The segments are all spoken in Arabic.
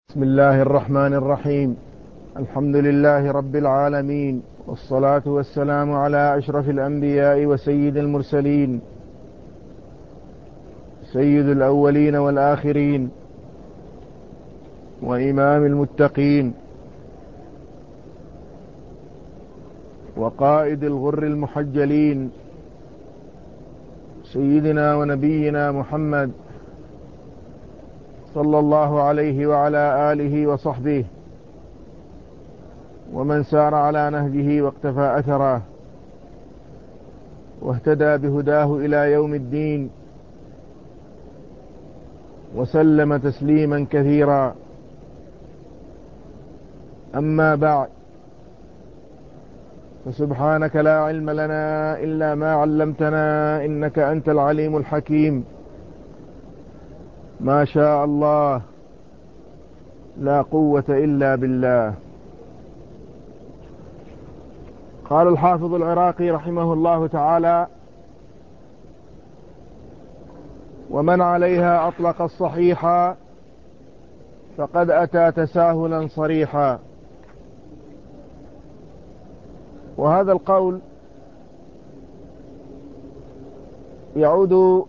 بسم الله الرحمن الرحيم. الحمد لله رب العالمين، والصلاة والسلام على أشرف الأنبياء وسيد المرسلين، سيد الأولين والآخرين، وإمام المتقين، وقائد الغر المحجلين، سيدنا ونبينا محمد صلى الله عليه وعلى آله وصحبه ومن سار على نهجه واقتفى أثره واهتدى بهداه إلى يوم الدين، وسلم تسليما كثيرا. أما بعد، فسبحانك لا علم لنا إلا ما علمتنا، إنك أنت العليم الحكيم. ما شاء الله، لا قوة إلا بالله. قال الحافظ العراقي رحمه الله تعالى: ومن عليها أطلق الصحيحة فقد أتى تساهلا صريحا. وهذا القول يعود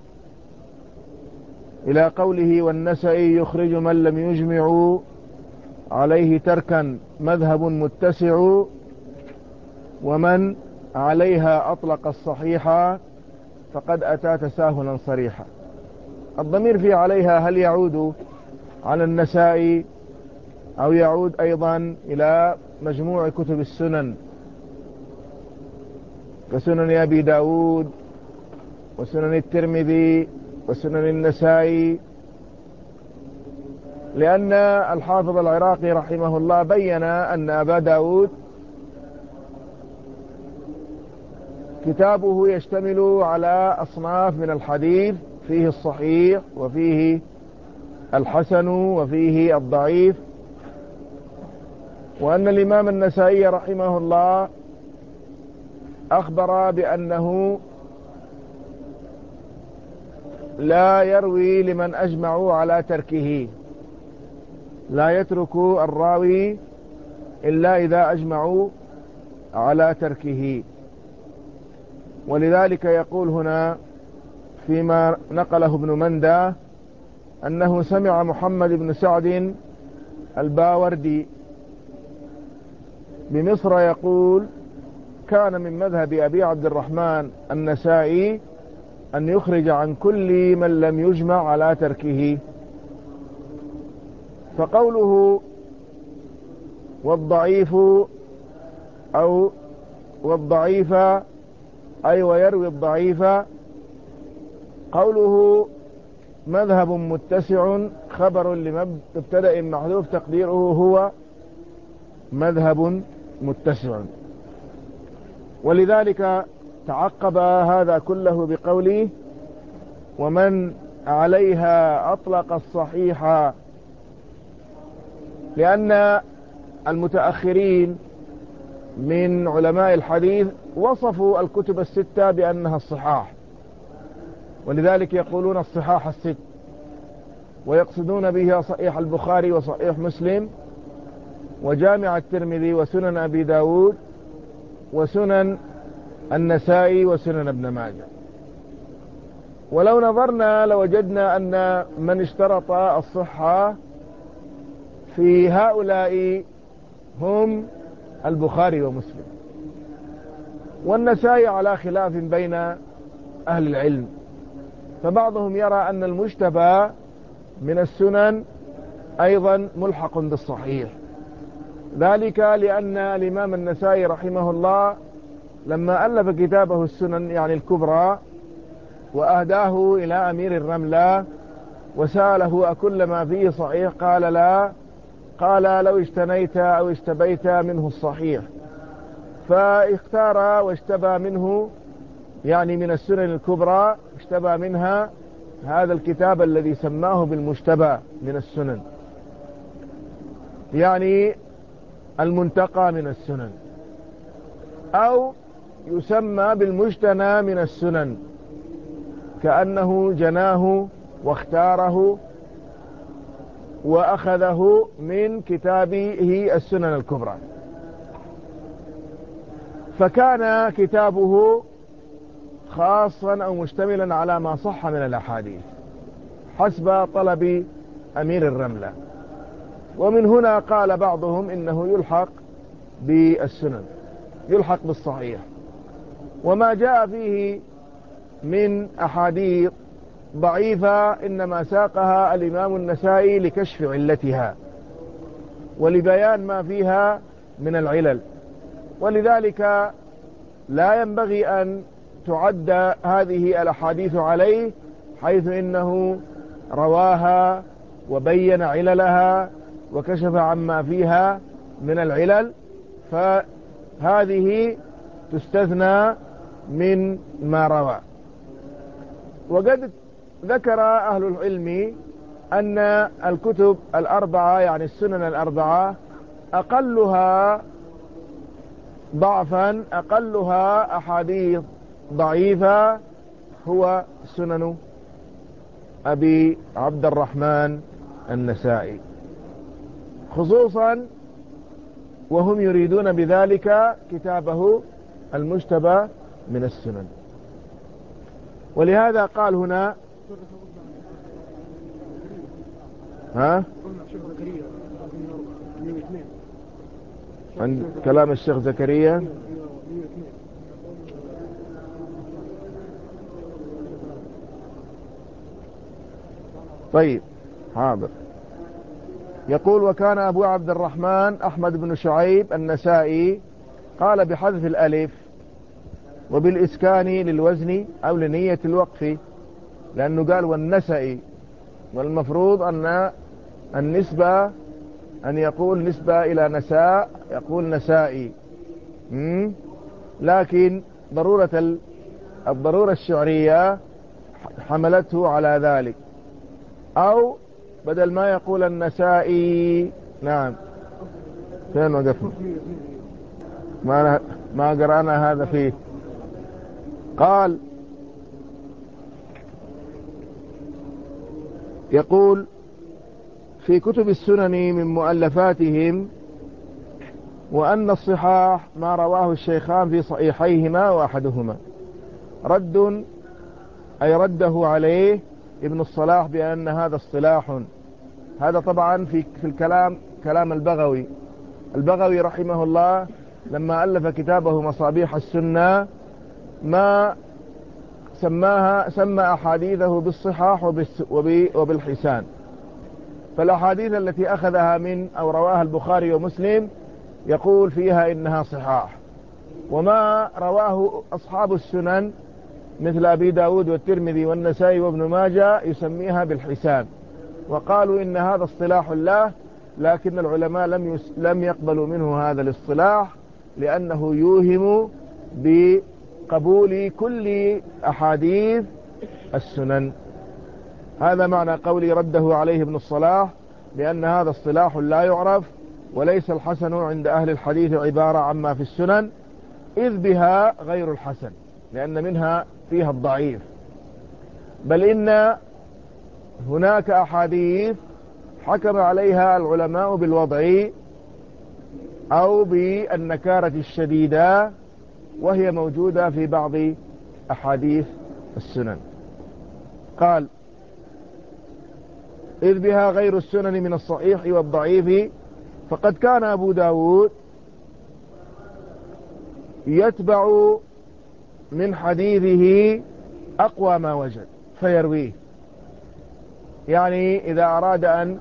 إلى قوله: والنسائي يخرج من لم يجمع عليه تركا مذهب متسع، ومن عليها أطلق الصحيحة فقد أتى تساهلا صريحا. الضمير في عليها هل يعود على النسائي أو يعود أيضا إلى مجموع كتب السنن كسنن أبي داود وسنن الترمذي وسنن النسائي؟ لأن الحافظ العراقي رحمه الله بين أن أبا داود كتابه يشتمل على أصناف من الحديث، فيه الصحيح وفيه الحسن وفيه الضعيف، وأن الإمام النسائي رحمه الله أخبر بأنه لا يروي لمن أجمعوا على تركه، لا يترك الراوي إلا إذا أجمعوا على تركه. ولذلك يقول هنا فيما نقله ابن مندى أنه سمع محمد بن سعد الباوردي بمصر يقول: كان من مذهب أبي عبد الرحمن النسائي أن يخرج عن كل من لم يجمع على تركه. فقوله والضعيف أو والضعيف أي ويروي الضعيف، قوله مذهب متسع خبر لمبتدأ محذوف تقديره هو مذهب متسع. ولذلك تعقب هذا كله بقوله: ومن عليها أطلق الصحيح، لأن المتأخرين من علماء الحديث وصفوا الكتب الستة بأنها الصحاح، ولذلك يقولون الصحاح الست، ويقصدون بها صحيح البخاري وصحيح مسلم وجامع الترمذي وسنن أبي داود وسنن النسائي وسنن ابن ماجه. ولو نظرنا لوجدنا أن من اشترط الصحة في هؤلاء هم البخاري ومسلم، والنسائي على خلاف بين أهل العلم، فبعضهم يرى أن المجتبى من السنن أيضا ملحق بالصحيح، ذلك لأن الإمام النسائي رحمه الله لما ألف كتابه السنن يعني الكبرى وأهداه إلى أمير الرملة وسأله: أكل ما فيه صحيح؟ قال: لا. قال: لو اجتنيت أو اشتبيت منه الصحيح. فاختار واشتبى منه، يعني من السنن الكبرى اشتبى منها هذا الكتاب الذي سماه بالمجتبى من السنن، يعني المنتقى من السنن، أو يسمى بالمجتنى من السنن، كأنه جناه واختاره وأخذه من كتابه السنن الكبرى، فكان كتابه خاصا أو مشتملا على ما صح من الأحاديث حسب طلب أمير الرملة. ومن هنا قال بعضهم إنه يلحق بالسنن، يلحق بالصحيح، وما جاء فيه من أحاديث ضعيفة إنما ساقها الإمام النسائي لكشف علتها ولبيان ما فيها من العلل، ولذلك لا ينبغي أن تعد هذه الأحاديث عليه، حيث إنه رواها وبين عللها وكشف عما فيها من العلل، فهذه تستثنى من ما روى. وقد ذكر أهل العلم أن الكتب الأربعة يعني السنن الأربعة أقلها ضعفا، أقلها أحاديث ضعيفة هو سنن أبي عبد الرحمن النسائي، خصوصا وهم يريدون بذلك كتابه المجتبى من السنن. ولهذا قال هنا عن كلام الشيخ زكريا. طيب حاضر. يقول: وكان أبو عبد الرحمن أحمد بن شعيب النسائي، قال بحذف الألف وبالإسكان للوزن أو لنية الوقف، لأنه قال والنسائي، والمفروض أن النسبة أن يقول نسبة إلى نساء يقول نسائي، لكن الضرورة الشعرية حملته على ذلك، أو بدل ما يقول النسائي. نعم، فين وقفنا؟ ما قرأنا هذا فيه. قال: يقول في كتب السنن من مؤلفاتهم: وأن الصحاح ما رواه الشيخان في صحيحيهما وأحدهما رد، أي رده عليه ابن الصلاح بأن هذا اصطلاح. هذا طبعا في الكلام كلام البغوي رحمه الله لما ألف كتابه مصابيح السنة ما سمى أحاديثه بالصحاح وبالحسان. فالأحاديث التي أخذها من أو رواها البخاري ومسلم يقول فيها إنها صحاح، وما رواه أصحاب السنن مثل أبي داود والترمذي والنسائي وابن ماجه يسميها بالحسان، وقالوا إن هذا اصطلاح له، لكن العلماء لم يقبلوا منه هذا الاصطلاح لأنه يوهم بقبول كل أحاديث السنن. هذا معنى قولي رده عليه ابن الصلاح، لأن هذا اصطلاح لا يعرف، وليس الحسن عند أهل الحديث عبارة عما في السنن، إذ بها غير الحسن، لأن منها فيها الضعيف، بل إن هناك أحاديث حكم عليها العلماء بالوضع أو بالنكارة الشديدة، وهي موجودة في بعض أحاديث السنن. قال: إذ بها غير السنن من الصحيح والضعيف، فقد كان أبو داود يتبع من حديثه أقوى ما وجد فيرويه، يعني إذا أراد أن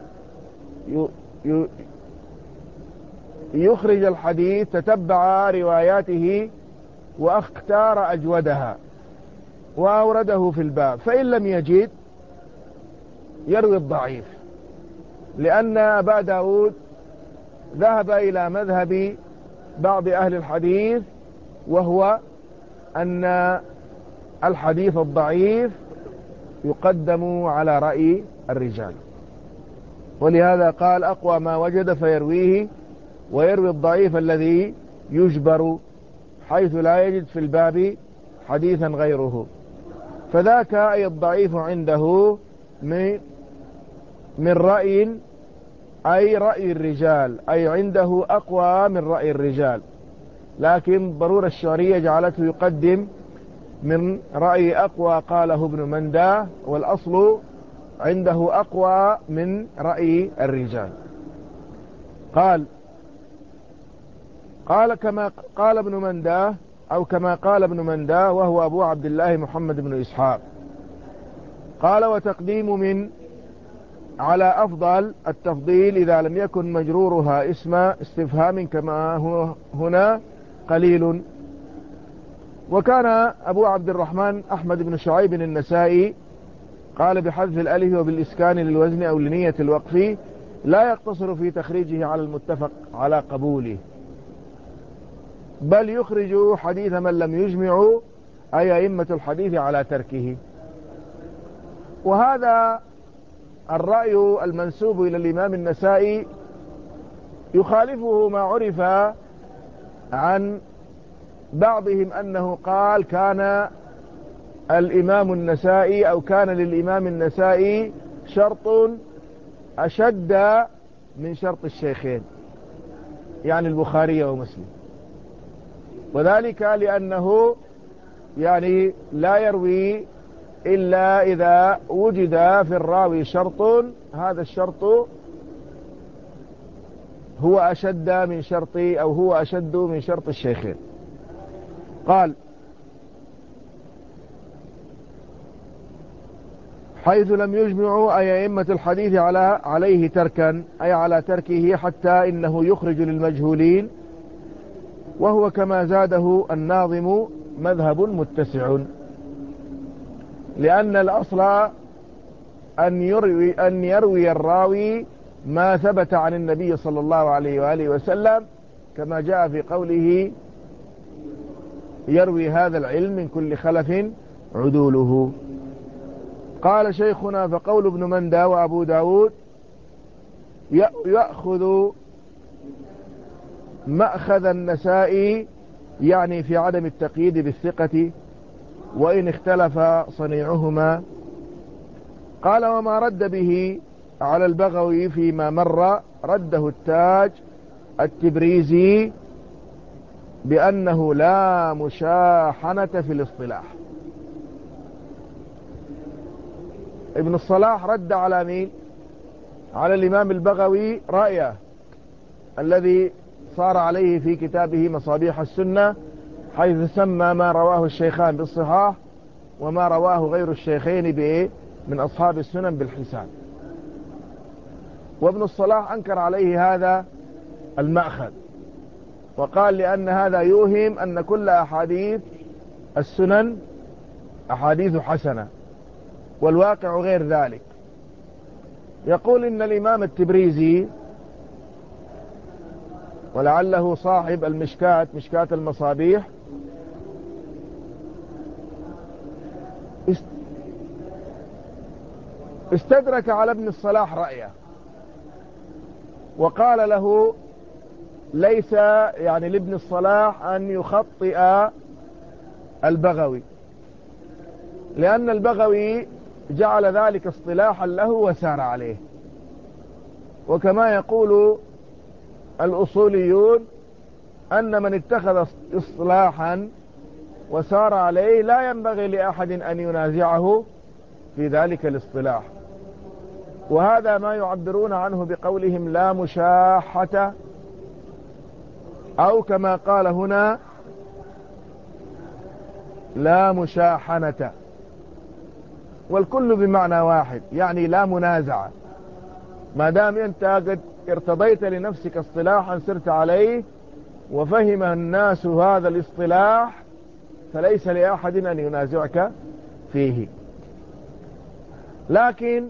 يخرج الحديث تتبع رواياته واختار أجودها وأورده في الباب، فإن لم يجد يروي الضعيف، لأن أبا داود ذهب إلى مذهب بعض أهل الحديث، وهو أن الحديث الضعيف يقدم على رأي الرجال، ولهذا قال أقوى ما وجد فيرويه، ويروي الضعيف الذي يجبر حيث لا يجد في الباب حديثا غيره. فذاك أي الضعيف عنده من رأي أي رأي الرجال، أي عنده أقوى من رأي الرجال، لكن ضرورة الشعرية جعلته يقدم من رأي أقوى قاله ابن منداه، والأصل عنده أقوى من رأي الرجال. قال كما قال ابن منداه، أو كما قال ابن منداه وهو أبو عبد الله محمد بن إسحاق. قال: وتقديم من على أفضل التفضيل إذا لم يكن مجرورها اسم استفهام كما هو هنا قليل. وكان أبو عبد الرحمن أحمد بن شعيب النسائي قال بحذف الألف وبالإسكان للوزن أو لنية الوقف، لا يقتصر في تخريجه على المتفق على قبوله، بل يخرج حديث من لم يجمع، أي أئمة الحديث، على تركه. وهذا الرأي المنسوب إلى الإمام النسائي يخالفه ما عرف عن بعضهم أنه قال كان الإمام النسائي أو كان للإمام النسائي شرط أشد من شرط الشيخين، يعني البخاري ومسلم، وذلك لأنه يعني لا يروي إلا إذا وجد في الراوي شرط، هذا الشرط هو أشد من شرط، أو هو أشد من شرط الشيخين. قال: حيث لم يجمعوا، أي أئمة الحديث، عليه تركا، أي على تركه، حتى إنه يخرج للمجهولين، وهو كما زاده الناظم مذهب متسع، لأن الأصل أن يروي الراوي ما ثبت عن النبي صلى الله عليه وآله وسلم، كما جاء في قوله: يروي هذا العلم من كل خلف عدوله. قال شيخنا: فقول ابن مندى وأبو داود يأخذ مأخذ النسائي، يعني في عدم التقييد بالثقة وإن اختلف صنيعهما. قال: وما رد به على البغوي فيما مر رده التاج التبريزي بأنه لا مشاحنة في الاصطلاح. ابن الصلاح رد على مين؟ على الإمام البغوي رأيه الذي صار عليه في كتابه مصابيح السنة، حيث سمى ما رواه الشيخان بالصحاح وما رواه غير الشيخين من أصحاب السنن بالحسان. وابن الصلاح أنكر عليه هذا المأخذ، وقال لأن هذا يوهم أن كل أحاديث السنن أحاديث حسنة، والواقع غير ذلك. يقول إن الإمام التبريزي، ولعله صاحب مشكاة المصابيح، استدرك على ابن الصلاح رأيه، وقال له ليس يعني لابن الصلاح أن يخطئ البغوي، لأن البغوي جعل ذلك اصطلاحا له وسار عليه. وكما يقول الأصوليون أن من اتخذ اصطلاحا وسار عليه لا ينبغي لأحد أن ينازعه في ذلك الاصطلاح. وهذا ما يعبرون عنه بقولهم لا مشاحة، أو كما قال هنا لا مشاحنة، والكل بمعنى واحد، يعني لا منازعة. ما دام أنت قد ارتضيت لنفسك اصطلاحا سرت عليه وفهم الناس هذا الاصطلاح، فليس لأحد أن ينازعك فيه. لكن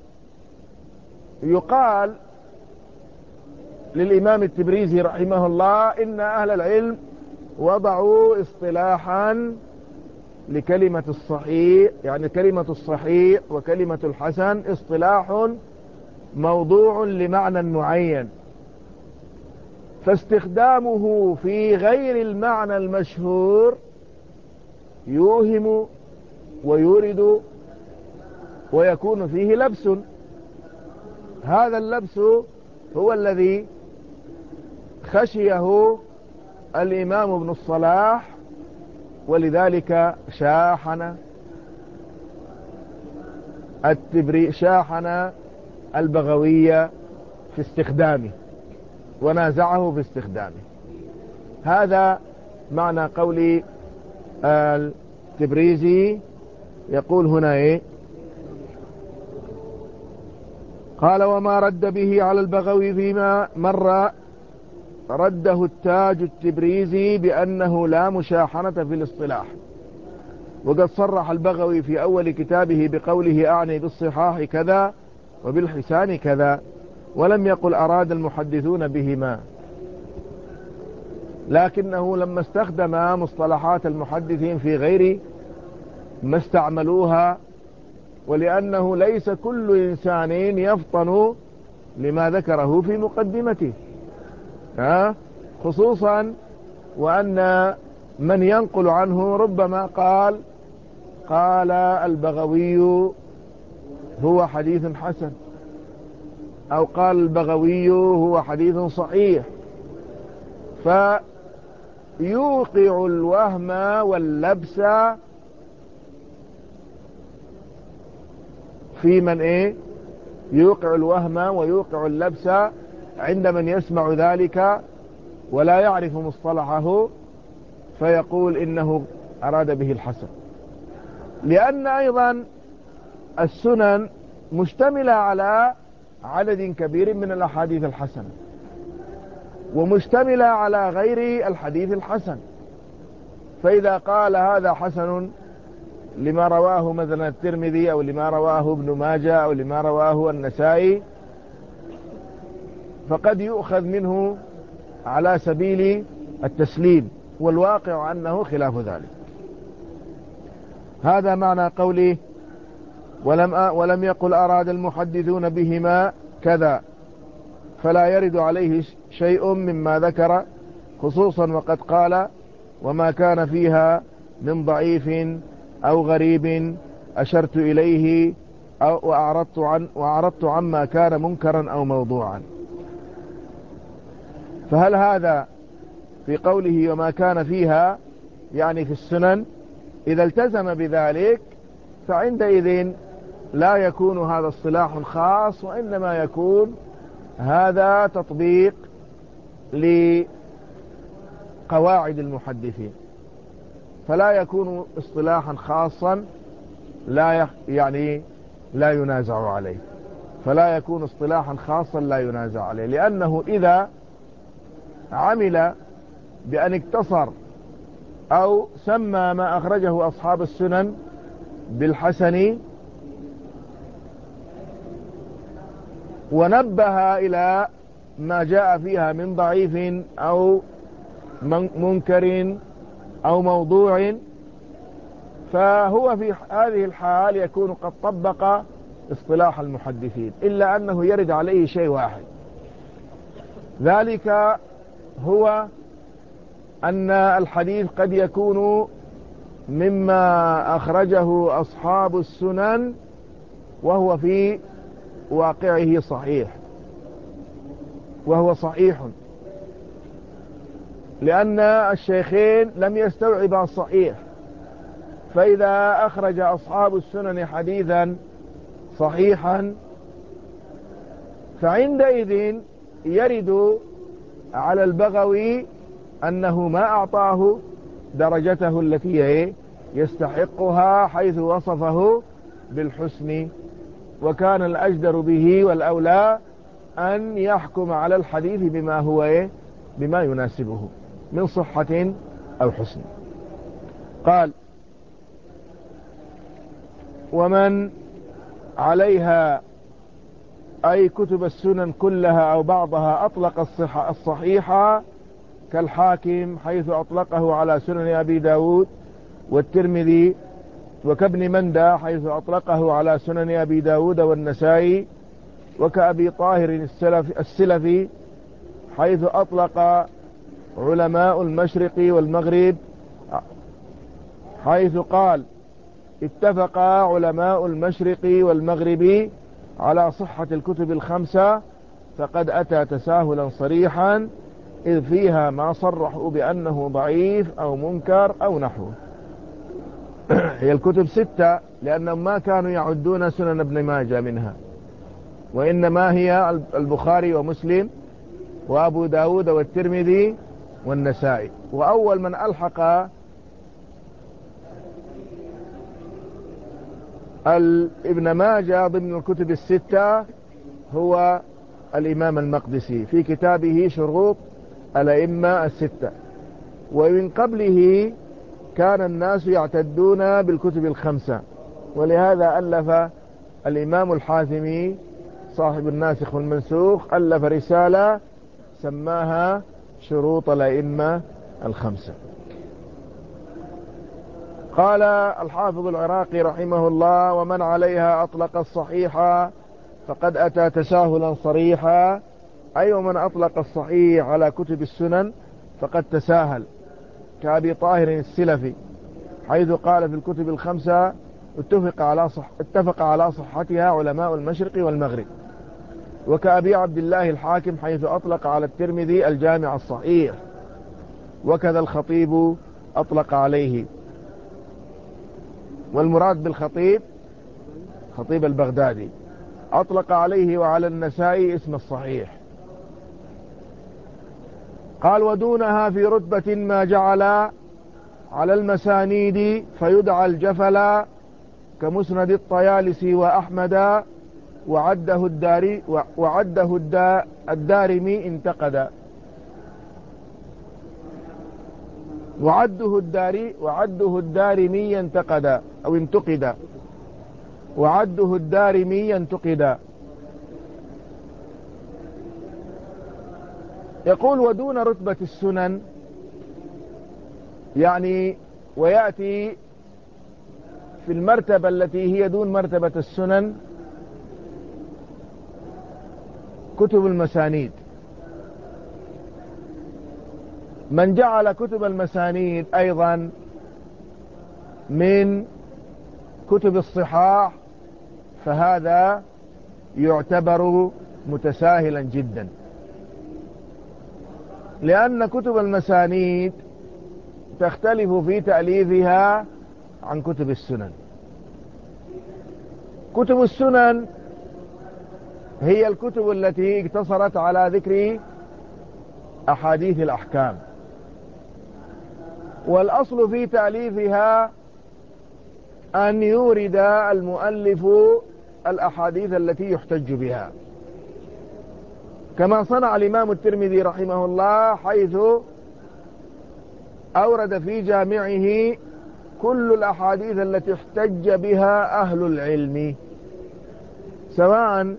يقال للإمام التبريزي رحمه الله إن أهل العلم وضعوا اصطلاحا لكلمة الصحيح، يعني كلمة الصحيح وكلمة الحسن اصطلاح موضوع لمعنى معين، فاستخدامه في غير المعنى المشهور يوهم ويورد ويكون فيه لبس. هذا اللبس هو الذي خشيه الإمام ابن الصلاح، ولذلك شاحن البغوي في استخدامه ونازعه في استخدامه. هذا معنى قول التبريزي. يقول هنا إيه؟ قال: وما رد به على البغوي فيما مر رده التاج التبريزي بأنه لا مشاحنة في الاصطلاح، وقد صرح البغوي في أول كتابه بقوله: أعني بالصحاح كذا وبالحسان كذا، ولم يقل أراد المحدثون بهما، لكنه لما استخدم مصطلحات المحدثين في غير ما استعملوها، ولأنه ليس كل إنسان يفطن لما ذكره في مقدمته، خصوصا وأن من ينقل عنه ربما قال البغوي هو حديث حسن، أو قال البغوي هو حديث صحيح، فيوقع الوهم واللبس في من يوقع الوهم ويوقع اللبس عند من يسمع ذلك ولا يعرف مصطلحه، فيقول إنه أراد به الحسن. لأن أيضا السنن مشتملة على عدد كبير من الأحاديث الحسنة، ومشتملة على غير الحديث الحسن، فإذا قال هذا حسن لما رواه مثلا الترمذي أو لما رواه ابن ماجه أو لما رواه النسائي، فقد يؤخذ منه على سبيل التسليم، والواقع أنه خلاف ذلك. هذا معنى قوله: ولم يقل أراد المحدثون بهما كذا، فلا يرد عليه شيء مما ذكر، خصوصا وقد قال: وما كان فيها من ضعيف أو غريب أشرت إليه وأعرضت عما كان منكرا أو موضوعا. فهل هذا في قوله وما كان فيها يعني في السنن؟ إذا التزم بذلك فعندئذ لا يكون هذا اصطلاح خاص، وإنما يكون هذا تطبيق لقواعد المحدثين، فلا يكون اصطلاحا خاصا لا ينازع عليه، فلا يكون اصطلاحا خاصا لا ينازع عليه، لأنه إذا عمل بأن اقتصر أو سمى ما أخرجه أصحاب السنن بالحسن ونبه إلى ما جاء فيها من ضعيف أو منكر أو موضوع، فهو في هذه الحال يكون قد طبق اصطلاح المحدثين، إلا أنه يرد عليه شيء واحد، ذلك هو أن الحديث قد يكون مما أخرجه أصحاب السنن وهو في واقعه صحيح، وهو صحيح، لأن الشيخين لم يستوعبا الصحيح، فإذا أخرج أصحاب السنن حديثا صحيحا فعندئذ يرد على البغوي أنه ما أعطاه درجته التي يستحقها، حيث وصفه بالحسن، وكان الأجدر به والأولى أن يحكم على الحديث بما يناسبه من صحة أو حسن. قال: ومن عليها أي كتب السنن كلها أو بعضها أطلق الصحيحة كالحاكم حيث أطلقه على سنن أبي داود والترمذي، وكابن مندى حيث أطلقه على سنن أبي داود والنسائي، وكأبي طاهر السلفي حيث أطلق علماء المشرق والمغرب، حيث قال: اتفق علماء المشرق والمغرب على صحة الكتب الخمسة فقد أتى تساهلا صريحا، إذ فيها ما صرحوا بأنه ضعيف أو منكر أو نحوه. هي الكتب 6 لأنهم ما كانوا يعدون سنن ابن ماجه منها، وإنما هي البخاري ومسلم وأبو داود والترمذي والنسائي. وأول من ألحق ابن ماجه ضمن الكتب 6 هو الإمام المقدسي في كتابه شروط الأئمة 6. ومن قبله كان الناس يعتدون بالكتب 5، ولهذا ألف الإمام الحازمي صاحب الناسخ والمنسوخ ألف رسالة سماها شروط الأئمة 5. قال الحافظ العراقي رحمه الله: ومن عليها أطلق الصحيح فقد أتى تساهلا صريحا، أي ومن أطلق الصحيح على كتب السنن فقد تساهل، كأبي طاهر السلفي حيث قال في الكتب 5 اتفق على صحتها علماء المشرق والمغرب، وكأبي عبد الله الحاكم حيث أطلق على الترمذي الجامع الصحيح، وكذا الخطيب أطلق عليه. والمراد بالخطيب خطيب البغدادي أطلق عليه وعلى النسائي اسم الصحيح. قال: ودونها في رتبة ما جعل على المسانيد فيدعى الجفلا كمسند الطيالسي وأحمد، وعده الدارمي انتقد. وعده الدارمي انتقد أو انتقد. وعده الدارمي انتقد. يقول: ودون رتبة السنن، يعني ويأتي في المرتبة التي هي دون مرتبة السنن كتب المسانيد. من جعل كتب المسانيد أيضا من كتب الصحاح فهذا يعتبر متساهلا جدا، لأن كتب المسانيد تختلف في تأليفها عن كتب السنن. كتب السنن هي الكتب التي اقتصرت على ذكر أحاديث الأحكام، والأصل في تأليفها أن يورد المؤلف الأحاديث التي يحتج بها، كما صنع الإمام الترمذي رحمه الله حيث أورد في جامعه كل الأحاديث التي احتج بها أهل العلم، سواء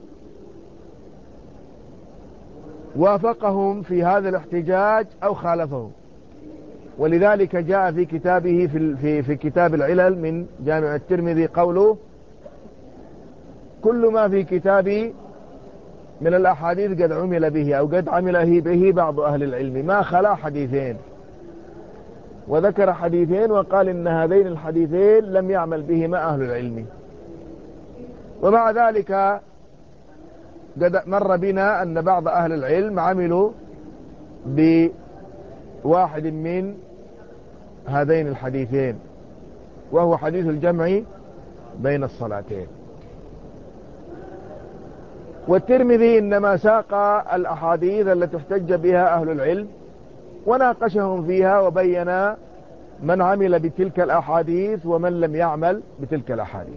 وافقهم في هذا الاحتجاج أو خالفهم. ولذلك جاء في كتابه في كتاب العلل من جامع الترمذي قوله: كل ما في كتابي من الأحاديث قد عمل به أو قد عمل به بعض أهل العلم ما خلا حديثين. وذكر حديثين وقال إن هذين الحديثين لم يعمل بهما أهل العلم. ومع ذلك قد مر بنا أن بعض أهل العلم عملوا بواحد من هذين الحديثين، وهو حديث الجمع بين الصلاتين. والترمذي إنما ساق الأحاديث التي احتج بها أهل العلم وناقشهم فيها وبين من عمل بتلك الأحاديث ومن لم يعمل بتلك الأحاديث.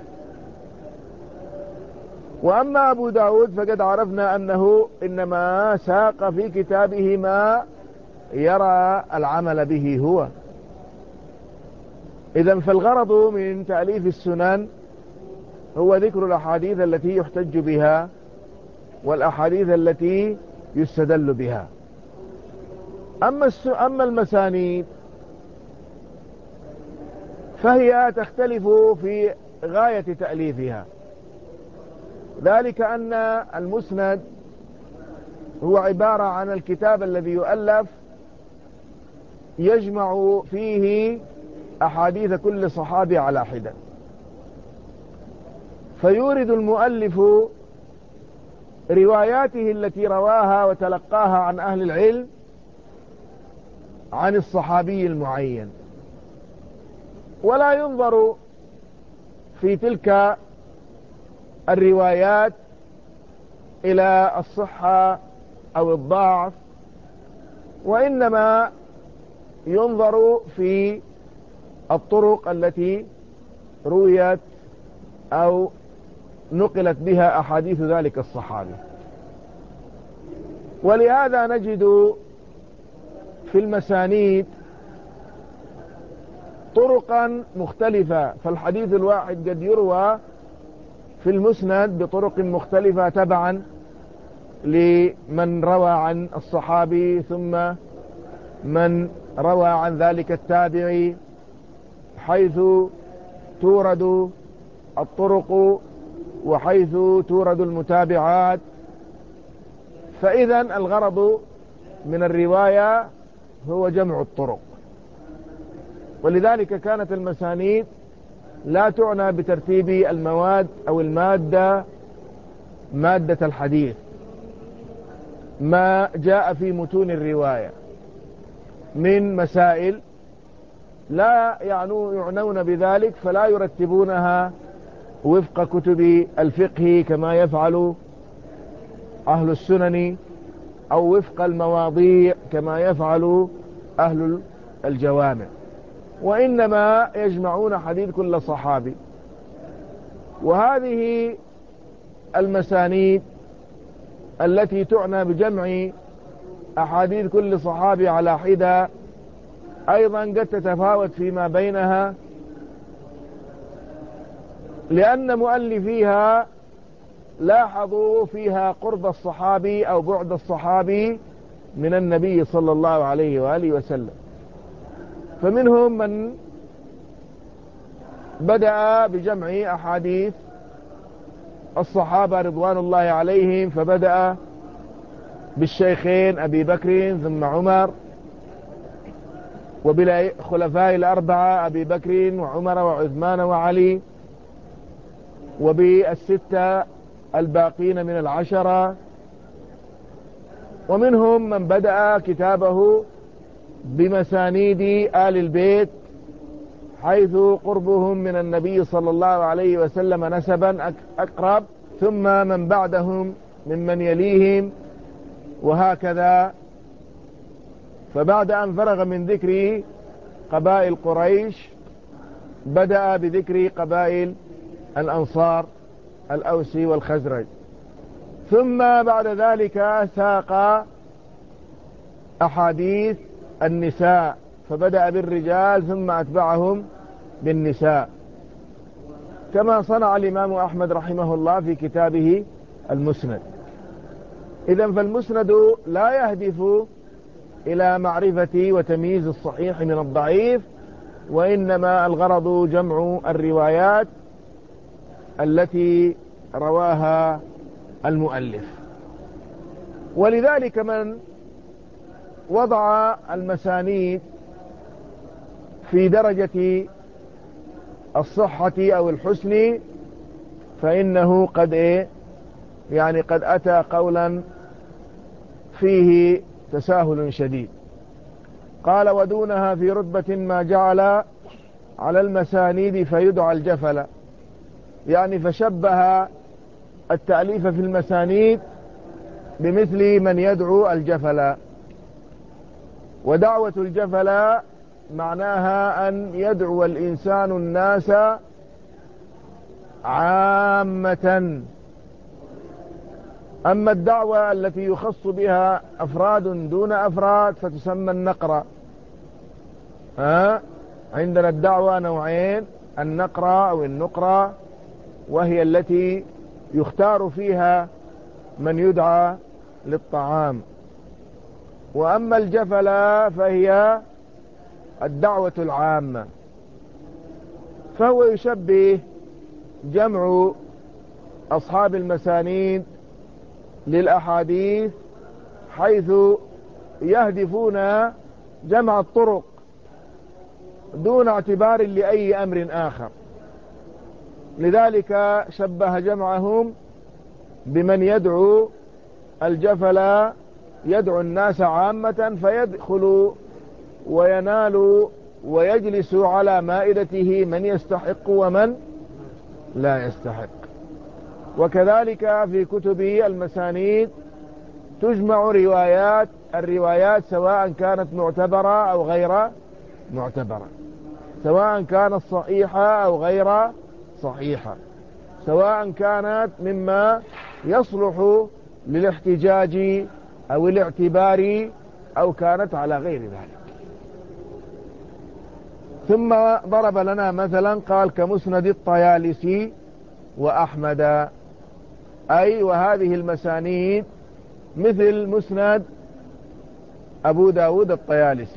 وأما أبو داود فقد عرفنا أنه إنما ساق في كتابه ما يرى العمل به هو. إذن فالغرض من تأليف السنن هو ذكر الأحاديث التي يحتج بها والأحاديث التي يستدل بها. أما المسانيد فهي تختلف في غاية تأليفها، ذلك أن المسند هو عبارة عن الكتاب الذي يؤلف يجمع فيه أحاديث كل صحابي على حدة، فيورد المؤلف رواياته التي رواها وتلقاها عن أهل العلم عن الصحابي المعين، ولا ينظر في تلك الروايات إلى الصحة أو الضعف، وإنما ينظر في الطرق التي رويت أو نقلت بها أحاديث ذلك الصحابي. ولهذا نجد في المسانيد طرقا مختلفة، فالحديث الواحد قد يروى في المسند بطرق مختلفة تبعا لمن روى عن الصحابي ثم من روى عن ذلك التابعي، حيث تورد الطرق وحيث تورد المتابعات. فإذا الغرض من الرواية هو جمع الطرق، ولذلك كانت المسانيد لا تعنى بترتيب المواد أو مادة الحديث، ما جاء في متون الرواية من مسائل لا يعنون بذلك، فلا يرتبونها وفق كتب الفقه كما يفعل أهل السنن، أو وفق المواضيع كما يفعل أهل الجوامع، وإنما يجمعون حديث كل صحابي. وهذه المسانيد التي تعنى بجمع أحاديث كل صحابي على حدة أيضا قد تتفاوت فيما بينها، لأن مؤلفيها لاحظوا فيها قرب الصحابي أو بعد الصحابي من النبي صلى الله عليه وآله وسلم. فمنهم من بدأ بجمع أحاديث الصحابة رضوان الله عليهم، فبدأ بالشيخين أبي بكر ثم عمر، وبالخلفاء الأربعة أبي بكر وعمر وعثمان وعلي، وبالستة الباقين من العشرة. ومنهم من بدأ كتابه بمسانيد آل البيت، حيث قربهم من النبي صلى الله عليه وسلم نسبا أقرب، ثم من بعدهم ممن يليهم، وهكذا. فبعد أن فرغ من ذكر قبائل قريش بدأ بذكر قبائل الأنصار الأوسي والخزرج، ثم بعد ذلك ساق أحاديث النساء، فبدأ بالرجال ثم أتبعهم بالنساء، كما صنع الإمام أحمد رحمه الله في كتابه المسند. إذن فالمسند لا يهدف إلى معرفة وتمييز الصحيح من الضعيف، وإنما الغرض جمع الروايات التي رواها المؤلف. ولذلك من وضع المسانيد في درجة الصحة أو الحسن فإنه قد قد أتى قولا فيه تساهل شديد. قال: ودونها في رتبة ما جعل على المسانيد فيدعى الجفل، يعني فشبه التأليف في المسانيد بمثل من يدعو الجفل. ودعوة الجفل معناها أن يدعو الإنسان الناس عامة. أما الدعوة التي يخص بها أفراد دون أفراد فتسمى النقرة. عندنا الدعوة نوعين: النقرة أو النقرة، وهي التي يختار فيها من يدعى للطعام. وأما الجفل فهي الدعوة العامة. فهو يشبه جمع أصحاب المسانيد للأحاديث، حيث يهدفون جمع الطرق دون اعتبار لأي أمر آخر. لذلك شبه جمعهم بمن يدعو الجفل، يدعو الناس عامة فيدخل وينال ويجلس على مائدته من يستحق ومن لا يستحق. وكذلك في كتب المسانيد تجمع الروايات سواء كانت معتبرة أو غير معتبرة، سواء كانت صحيحة أو غير صحيحة، سواء كانت مما يصلح للاحتجاج أو الاعتبار أو كانت على غير ذلك. ثم ضرب لنا مثلا قال كمسند الطيالسي وأحمد، أي وهذه المسانيد مثل مسند أبو داود الطيالسي.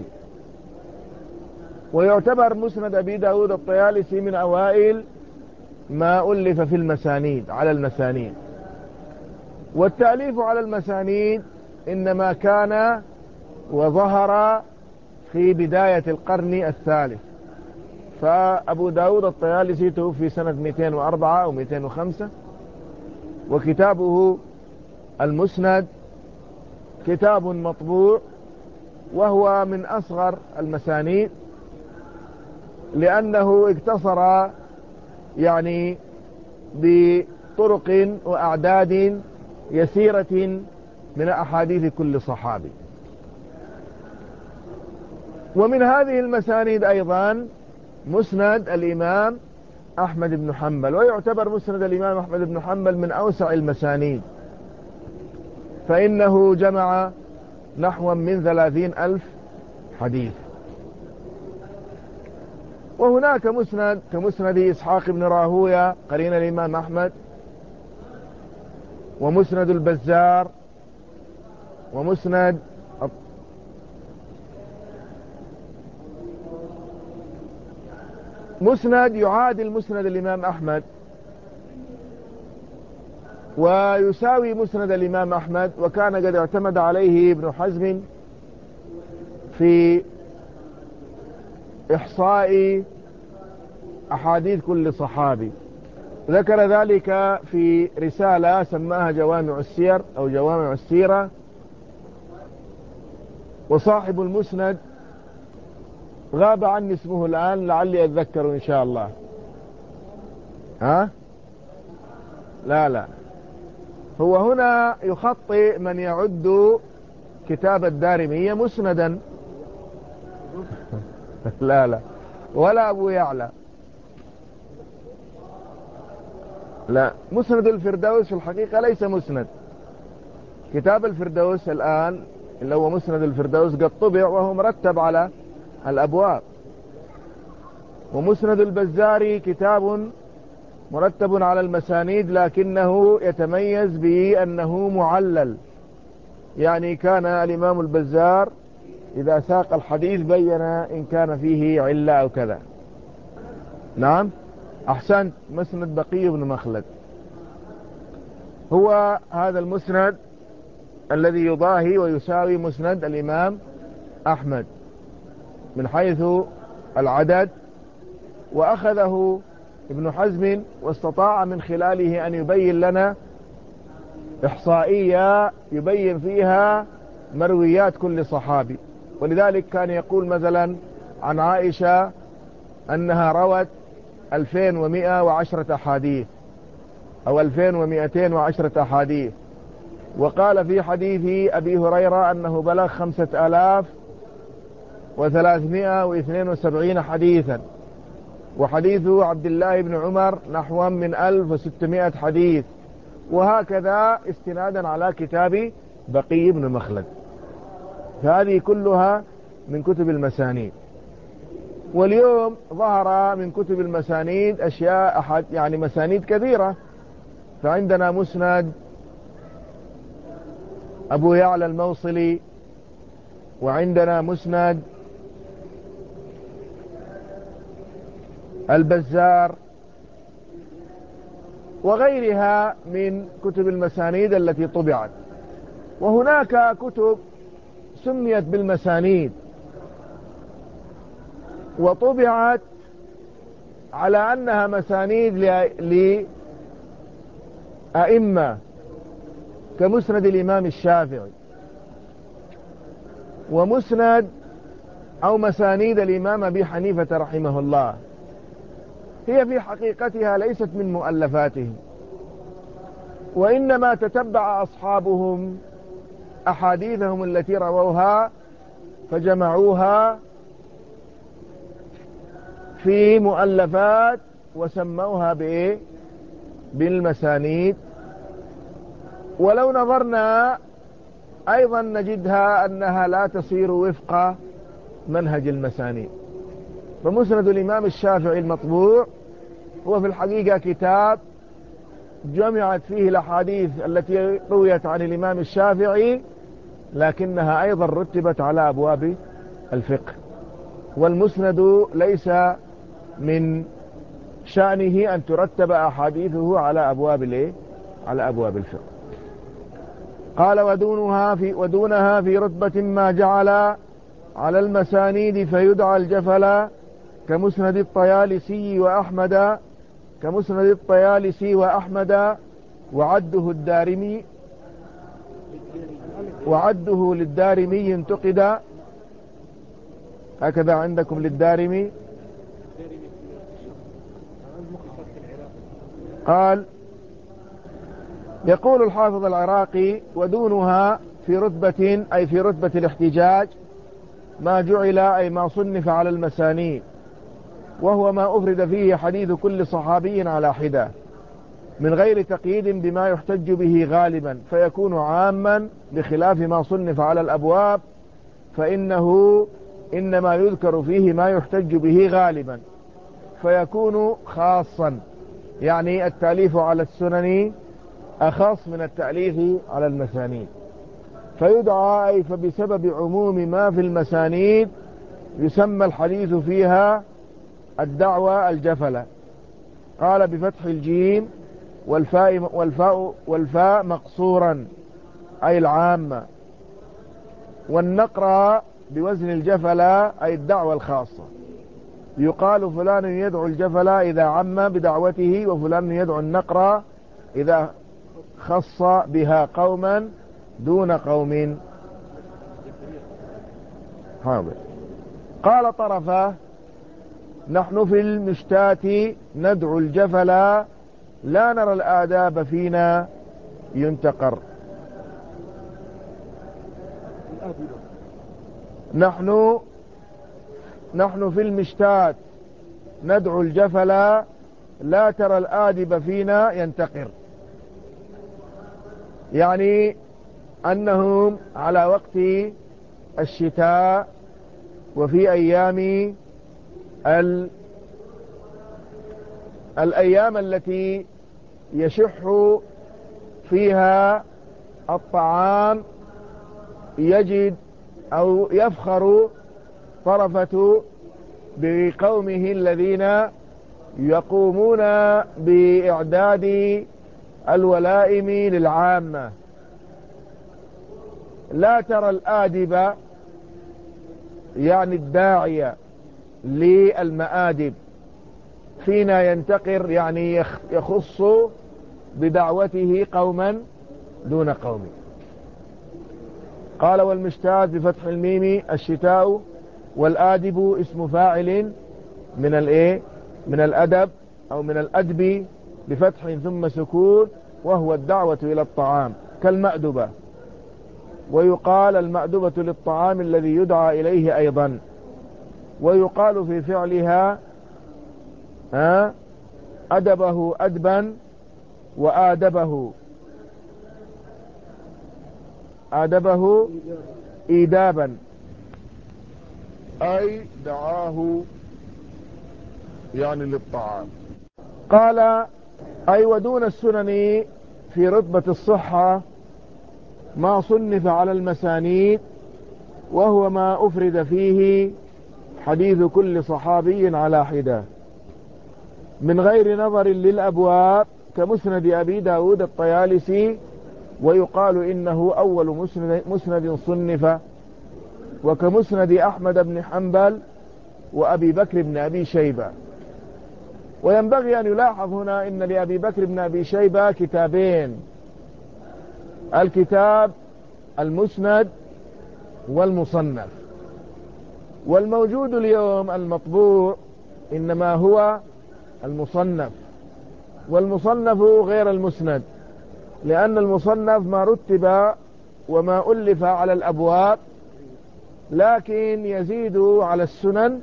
ويعتبر مسند أبي داود الطيالسي من أوائل ما ألف في المسانيد على المسانيد. والتأليف على المسانيد إنما كان وظهر في بداية القرن الثالث. فأبو داود الطيالسي توفي سنة 204 أو 205، وكتابه المسند كتاب مطبوع، وهو من أصغر المسانيد لأنه اقتصر يعني بطرق وأعداد يسيرة من أحاديث كل صحابي. ومن هذه المسانيد أيضا مسند الإمام أحمد بن حنبل، ويعتبر مسند الإمام أحمد بن حنبل من أوسع المسانيد، فإنه جمع نحو من 30,000 حديث. وهناك مسند كمسند إسحاق بن راهوية قرين الإمام أحمد، ومسند البزار، ومسند مسند يعادل مسند الإمام أحمد ويساوي مسند الإمام أحمد، وكان قد اعتمد عليه ابن حزم في إحصاء أحاديث كل صحابي. ذكر ذلك في رسالة سماها جوامع السير أو جوامع السيرة. وصاحب المسند غاب عني اسمه الآن، لعلي أتذكره إن شاء الله. لا هو هنا يخطئ من يعد كتاب الدارمية مسندا. لا ولا أبو يعلى. لا، مسند الفردوس في الحقيقة ليس مسند. كتاب الفردوس الآن اللي هو مسند الفردوس قد طبع وهو مرتب على الأبواب. ومسند البزاري كتاب مرتب على المسانيد، لكنه يتميز بأنه معلل، يعني كان الإمام البزار إذا ساق الحديث بين إن كان فيه علة أو كذا. نعم أحسنت، مسند بقي بن مخلد هو هذا المسند الذي يضاهي ويساوي مسند الإمام أحمد من حيث العدد. وأخذه ابن حزم واستطاع من خلاله أن يبين لنا إحصائية يبين فيها مرويات كل صحابي. ولذلك كان يقول مثلا عن عائشة أنها روت 2110 أحاديث أو 2210 أحاديث، وقال في حديث أبي هريرة أنه بلغ 5372 حديثا، وحديث عبد الله بن عمر نحو من 1600 حديث، وهكذا استنادا على كتاب بقي بن مخلد. فهذه كلها من كتب المسانيد. واليوم ظهر من كتب المسانيد أشياء يعني مسانيد كثيرة. فعندنا مسند أبو يعلى الموصلي، وعندنا مسند البزار، وغيرها من كتب المسانيد التي طبعت. وهناك كتب سميت بالمسانيد وطبعت على أنها مسانيد لأئمة كمسند الإمام الشافعي. ومسند أو مسانيد الإمام أبي حنيفة رحمه الله هي في حقيقتها ليست من مؤلفاته، وإنما تتبع أصحابهم أحاديثهم التي رووها فجمعوها في مؤلفات وسموها بإيه؟ بالمسانيد. ولو نظرنا أيضا نجدها أنها لا تصير وفق منهج المسانيد. فمسند الإمام الشافعي المطبوع هو في الحقيقة كتاب جمعت فيه الأحاديث التي رويت عن الإمام الشافعي، لكنها أيضا رتبت على أبواب الفقه. والمسند ليس من شأنه أن ترتب أحاديثه على أبواب الفقه. قال ودونها في رتبة ما جعل على المسانيد فيدعى الجفل كمسند الطيالسي وأحمد وعده للدارمي انتقد. هكذا عندكم للدارمي. قال يقول الحافظ العراقي ودونها في رتبة أي في رتبة الاحتجاج ما جعل أي ما صنف على المسانيد، وهو ما أفرد فيه حديث كل صحابي على حدة من غير تقييد بما يحتج به غالبا، فيكون عاما بخلاف ما صنف على الأبواب، فإنه إنما يذكر فيه ما يحتج به غالبا فيكون خاصا. يعني التأليف على السنن أخص من التأليف على المسانيد. فيدعى أي فبسبب عموم ما في المسانيد يسمى الحديث فيها الدعوة الجفلة. قال بفتح الجيم والفاء مقصورا أي العامة، والنقرة بوزن الجفلة أي الدعوة الخاصة. يقال فلان يدعو الجفلة إذا عم بدعوته، وفلان يدعو النقرة إذا خص بها قوما دون قوم. قال طرفة نحن في المشتاة ندعو الجفلا لا نرى الآداب فينا ينتقر. نحن في المشتاة ندعو الجفلا لا ترى الآدب فينا ينتقر، يعني أنهم على وقت الشتاء وفي الأيام التي يشح فيها الطعام يجد أو يفخر طرفة بقومه الذين يقومون بإعداد الولائم للعامة. لا ترى الآدب يعني الداعية للمآدب فينا ينتقر، يعني يخص بدعوته قوما دون قوم. قال والمشتات بفتح الميم الشتاء، والآدب اسم فاعل من الأدب أو من الأدب بفتح ثم سكون، وهو الدعوة إلى الطعام كالمأدبة. ويقال المأدبة للطعام الذي يدعى إليه أيضا. ويقال في فعلها أدبه أدبا آدبه إيدابا أي دعاه يعني للطعام. قال أي ودون السنن في رتبة الصحة ما صنف على المسانيد، وهو ما أفرد فيه حديث كل صحابي على حدة من غير نظر للأبواب كمسند أبي داود الطيالسي، ويقال إنه أول مسند صنف، وكمسند أحمد بن حنبل وأبي بكر بن أبي شيبة. وينبغي أن يلاحظ هنا إن لأبي بكر بن أبي شيبة كتابين، الكتاب المسند والمصنف. والموجود اليوم المطبوع إنما هو المصنف، والمصنف غير المسند، لأن المصنف ما رتب وما ألف على الأبواب، لكن يزيد على السنن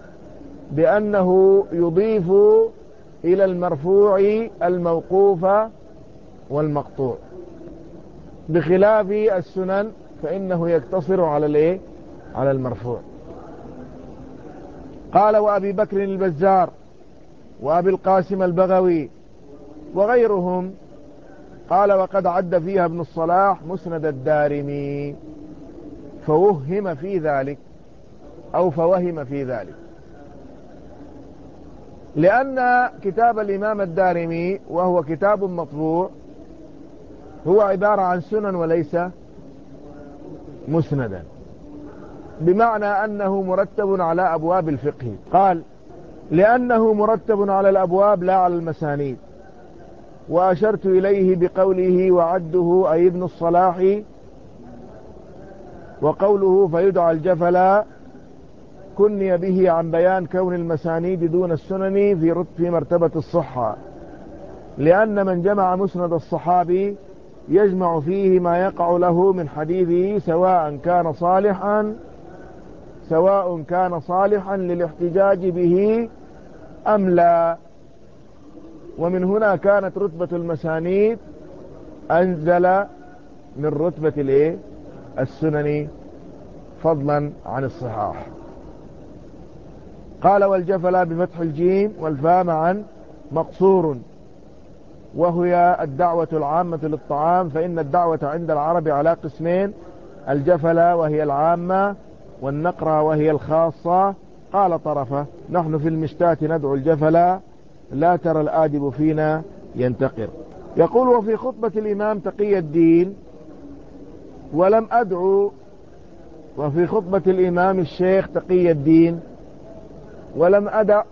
بأنه يضيف إلى المرفوع الموقوف والمقطوع، بخلاف السنن فإنه يقتصر على المرفوع. قال وأبي بكر البزار وأبي القاسم البغوي وغيرهم. قال وقد عد فيها ابن الصلاح مسند الدارمي، فوهم في ذلك أو فوهم في ذلك، لأن كتاب الإمام الدارمي وهو كتاب مطبوع هو عبارة عن سنن وليس مسندا، بمعنى أنه مرتب على أبواب الفقه. قال لأنه مرتب على الأبواب لا على المسانيد، وأشرت إليه بقوله وعده أي ابن الصلاح، وقوله فيدعى الجفلا كني به عن بيان كون المسانيد دون السنن في مرتبة الصحة، لأن من جمع مسند الصحابي يجمع فيه ما يقع له من حديثه سواء كان صالحا للاحتجاج به أم لا. ومن هنا كانت رتبة المسانيد أنزل من رتبة السنن فضلا عن الصحاح. قال والجفلا بفتح الجيم والفاء عن مقصور، وهي الدعوة العامة للطعام، فإن الدعوة عند العرب على قسمين: الجفلا وهي العامة، والنقرة وهي الخاصة. قال طرفة نحن في المشتاة ندعو الجفلا، لا ترى الآدب فينا ينتقر. يقول وفي خطبة الإمام تقي الدين ولم أدعو، وفي خطبة الإمام الشيخ تقي الدين ولم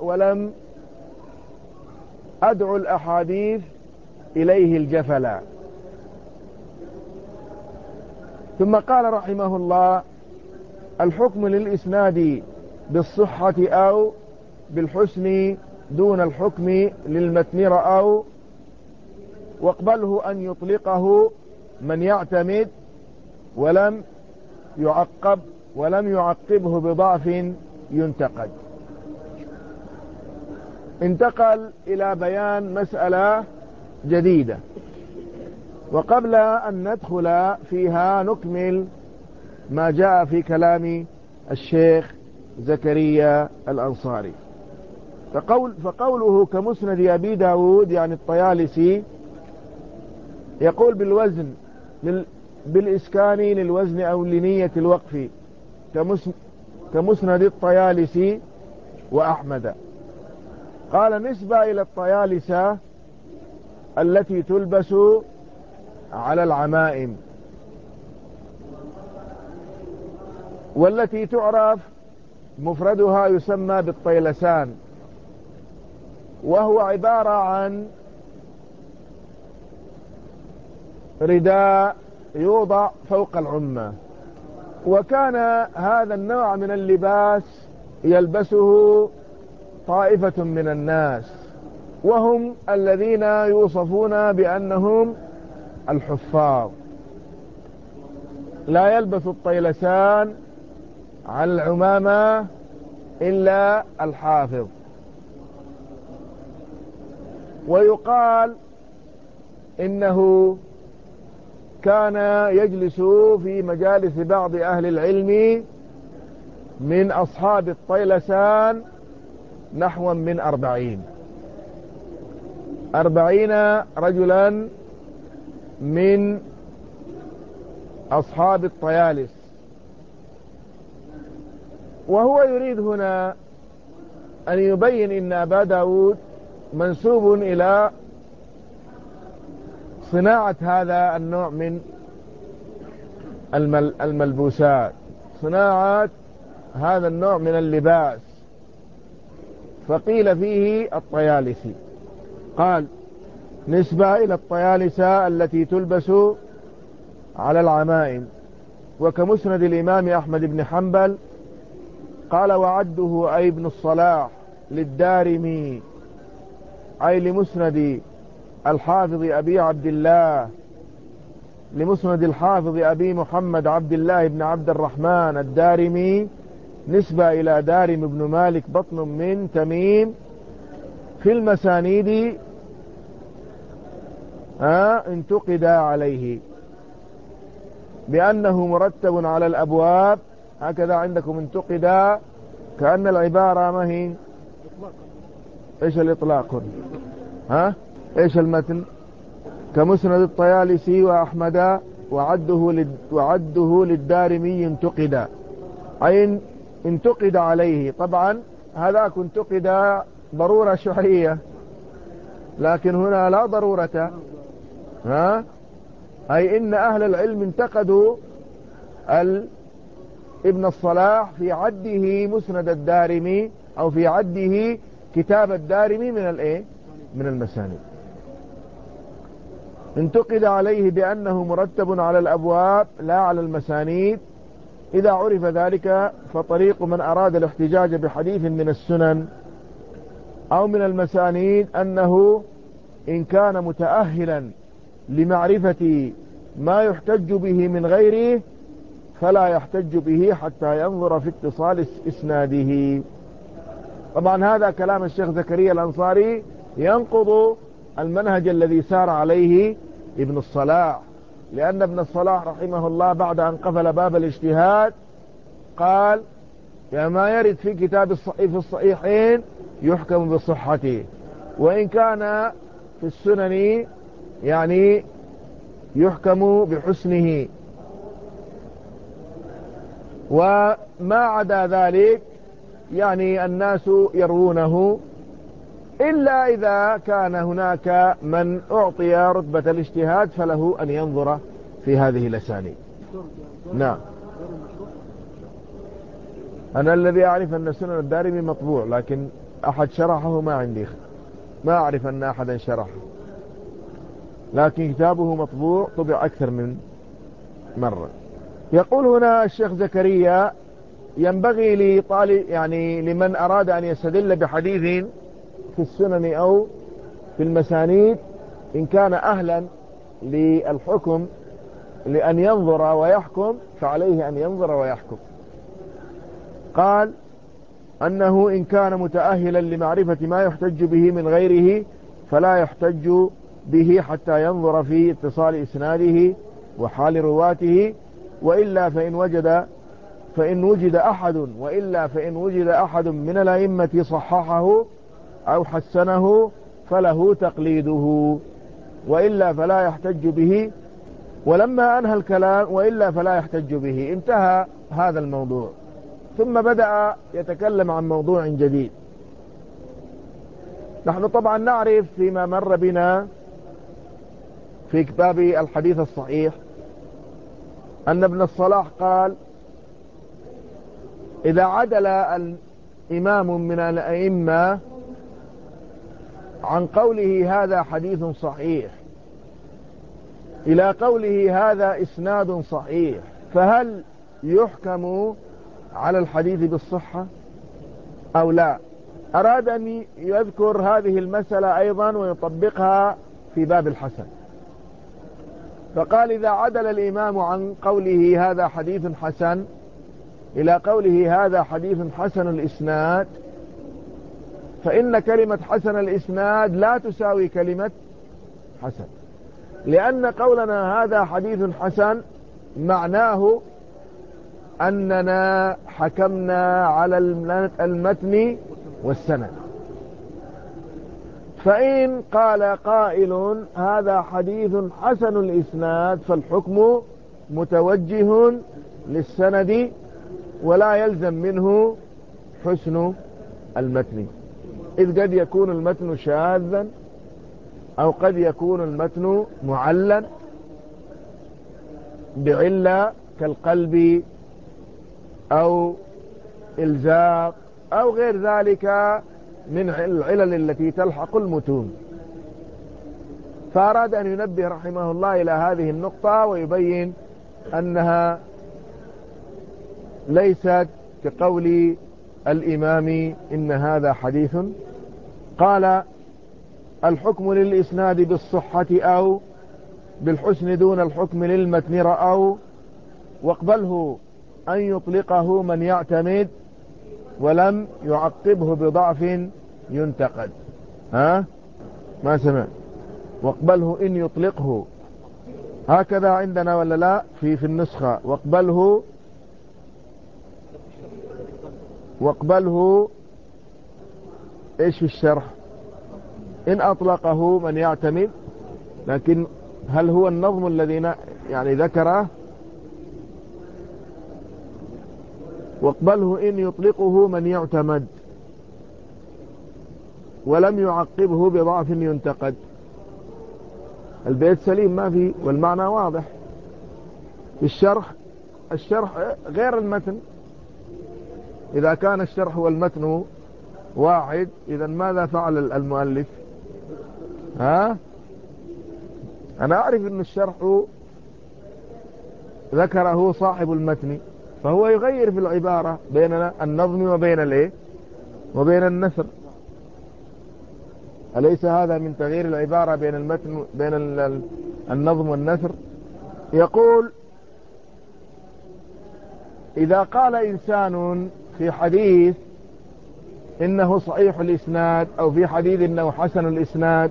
أدعو الأحاديث إليه الجفلا. ثم قال رحمه الله الحكم للإسناد بالصحة أو بالحسن دون الحكم للمتن رأوا، واقبله أن يطلقه من يعتمد ولم يعقبه بضعف ينتقد. انتقل إلى بيان مسألة جديدة، وقبل أن ندخل فيها نكمل ما جاء في كلام الشيخ زكريا الأنصاري. فقوله كمسند أبي داود يعني الطيالسي، يقول بالوزن بالإسكان للوزن أو لنية الوقف، كمسند الطيالسي وأحمد. قال نسبة إلى الطيالسة التي تلبس على العمائم، والتي تعرف مفردها يسمى بالطيلسان، وهو عبارة عن رداء يوضع فوق العمة. وكان هذا النوع من اللباس يلبسه طائفة من الناس، وهم الذين يوصفون بأنهم الحفاظ، لا يلبس الطيلسان على العمامة إلا الحافظ. ويقال إنه كان يجلس في مجالس بعض أهل العلم من أصحاب الطيلسان نحو من 40 رجلا من أصحاب الطيالس. وهو يريد هنا أن يبين إن أبا داود منسوب إلى صناعة هذا النوع من الملبوسات، صناعة هذا النوع من اللباس، فقيل فيه الطيالسي. قال نسبة إلى الطيالسة التي تلبس على العمائم. وكمسند الإمام أحمد بن حنبل قال وعده أي ابن الصلاح للدارمي، أي لمسند الحافظ أبي عبد الله، لمسند الحافظ أبي محمد عبد الله بن عبد الرحمن الدارمي، نسبة إلى دارم بن مالك بطن من تميم، في المسانيد انتقد عليه بأنه مرتب على الأبواب. هكذا عندكم انتقد، كأن العبارة ما هي؟ ايش الإطلاق؟ ايش المتن؟ كمسند الطيالسي وأحمد وعده للدارمي انتقد، أي انتقد عليه. طبعا هذاك انتقد ضرورة شرعية، لكن هنا لا ضرورة. أي إن أهل العلم انتقدوا ابن الصلاح في عده مسند الدارمي، أو في عده كتاب الدارمي من المسانيد. انتقد عليه بأنه مرتب على الأبواب لا على المسانيد. إذا عرف ذلك فطريق من أراد الاحتجاج بحديث من السنن أو من المسانيد أنه إن كان متأهلا لمعرفة ما يحتج به من غيره فلا يحتج به حتى ينظر في اتصال إسناده. طبعا هذا كلام الشيخ زكريا الأنصاري ينقض المنهج الذي سار عليه ابن الصلاح، لأن ابن الصلاح رحمه الله بعد أن قفل باب الاجتهاد قال يا ما يرد في كتاب في الصحيحين يحكم بصحته، وإن كان في السنن يعني يحكم بحسنه، وما عدا ذلك يعني الناس يروونه، إلا إذا كان هناك من أعطي رتبة الاجتهاد فله أن ينظر في هذه الأسانيد. نعم، أنا الذي أعرف أن سنن الدارمي مطبوع، لكن أحد شرحه ما عندي، ما أعرف أن أحدا شرحه، لكن كتابه مطبوع، طبع أكثر من مرة. يقول هنا الشيخ زكريا ينبغي لطالب يعني لمن أراد أن يستدل بحديث في السنن أو في المسانيد إن كان أهلا للحكم لأن ينظر ويحكم فعليه أن ينظر ويحكم. قال أنه إن كان متأهلا لمعرفة ما يحتج به من غيره فلا يحتج به حتى ينظر في اتصال إسناده وحال رواته، وإلا فإن وجد أحد من الأئمة صححه أو حسنه فله تقليده، وإلا فلا يحتج به. ولما أنهى الكلام وإلا فلا يحتج به انتهى هذا الموضوع، ثم بدأ يتكلم عن موضوع جديد. نحن طبعا نعرف فيما مر بنا في كتاب الحديث الصحيح أن ابن الصلاح قال إذا عدل الإمام من الأئمة عن قوله هذا حديث صحيح إلى قوله هذا إسناد صحيح، فهل يحكم على الحديث بالصحة أو لا؟ أراد أن يذكر هذه المسألة أيضا ويطبقها في باب الحسن، فقال إذا عدل الإمام عن قوله هذا حديث حسن إلى قوله هذا حديث حسن الإسناد، فإن كلمة حسن الإسناد لا تساوي كلمة حسن، لأن قولنا هذا حديث حسن معناه أننا حكمنا على المتن والسند. فإن قال قائل هذا حديث حسن الإسناد فالحكم متوجه للسند ولا يلزم منه حسن المتن، إذ قد يكون المتن شاذا أو قد يكون المتن معلا بعلة كالقلب أو إلزاق أو غير ذلك من العلل التي تلحق المتون. فأراد أن ينبه رحمه الله إلى هذه النقطة ويبين أنها ليست كقول الإمام إن هذا حديث. قال الحكم للإسناد بالصحة أو بالحسن دون الحكم للمتن رأوا، واقبله أن يطلقه من يعتمد ولم يعقبه بضعف ينتقد. ها ما سمع؟ واقبله إن يطلقه، هكذا عندنا ولا لا؟ في النسخة واقبله ايش في الشرح؟ إن أطلقه من يعتمد، لكن هل هو النظم الذي يعني ذكره؟ واقبله إن يطلقه من يعتمد ولم يعقبه بضعف ينتقد. البيت سليم ما في، والمعنى واضح. الشرح غير المتن. إذا كان الشرح والمتن واحد، إذا ماذا فعل المؤلف؟ أنا أعرف أن الشرح ذكره صاحب المتن، فهو يغير في العبارة بين النظم وبين النثر. أليس هذا من تغيير العبارة بين المتن بين النظم والنثر؟ يقول إذا قال إنسان في حديث إنه صحيح الإسناد، أو في حديث إنه حسن الإسناد،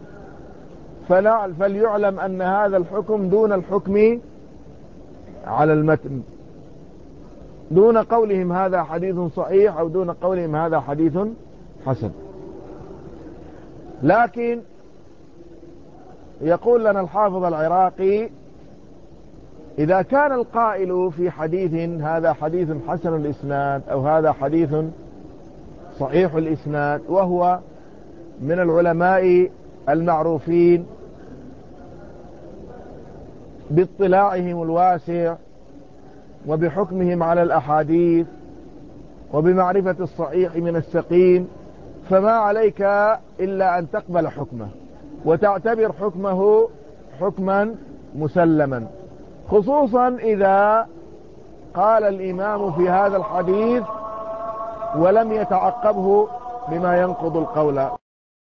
فليعلم أن هذا الحكم دون الحكم على المتن، دون قولهم هذا حديث صحيح أو دون قولهم هذا حديث حسن. لكن يقول لنا الحافظ العراقي إذا كان القائل في حديث هذا حديث حسن الإسناد أو هذا حديث صحيح الإسناد، وهو من العلماء المعروفين باطلاعهم الواسع وبحكمهم على الأحاديث وبمعرفة الصحيح من السقيم، فما عليك إلا أن تقبل حكمه وتعتبر حكمه حكما مسلما، خصوصا إذا قال الإمام في هذا الحديث ولم يتعقبه بما ينقض القول.